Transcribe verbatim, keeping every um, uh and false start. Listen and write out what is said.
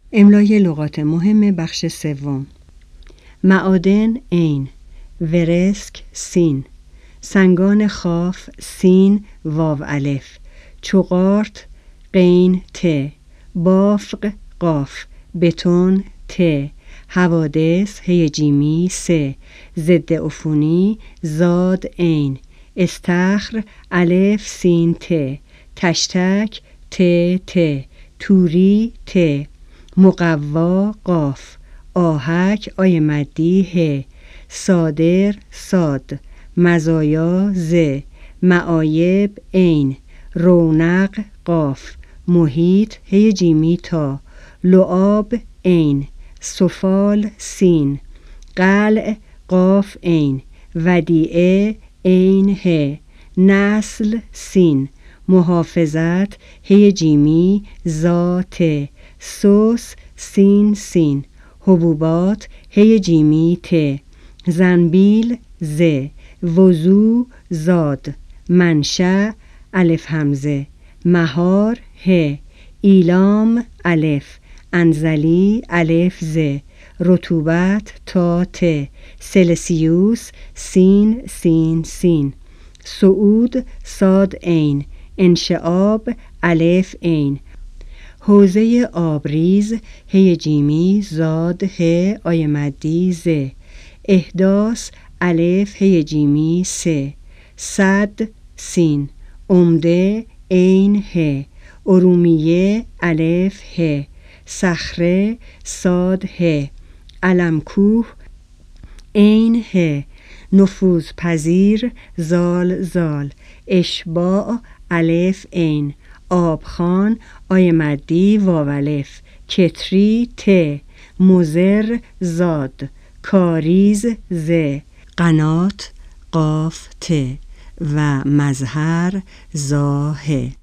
املای لغات مهم بخش سوم. معادن عین، ورسک سین، سنگان خاف سین واو الف، چوغارت غین ت، بافق قاف، بتون ت، حوادث هی جیمی س، ضد عفونی زاد عین، استخر الف سین ت، تشتک ت ت، توری ت، مقوا قاف، آهک آی مدی ه، صادر صاد، مزایا ز، معایب عین، رونق قاف، محیط هی جیمی تا، لعاب عین، سفال سین، قلع قاف عین، ودیعه عین ه، نسل سین، محافظت هی جیمی زا ت، سوس سین سین، حبوبات هی جیمی ت، زنبیل ز، وضو زاد، منشأ الف همزه، مهار ه، ایلام الف، انزلی الف ز، رطوبت تا ت، سلسیوس سین سین سین، صعود صاد عین، انشعاب الف عین، حوزه آبریز هی جیمی زاد ه آی مدی ز، احداث الف هی جیمی س، صد سین، عمده عین ه، ارومیه الف ه، صخره صاد ه، علمکوه عین ه، نفوذپذیر زال زال، اشباع الف عین، آبخوان آی مدی واو الف، کتری ت، مضر زاد، کاریز ز، قنات قاف ت و مظهر زا ه.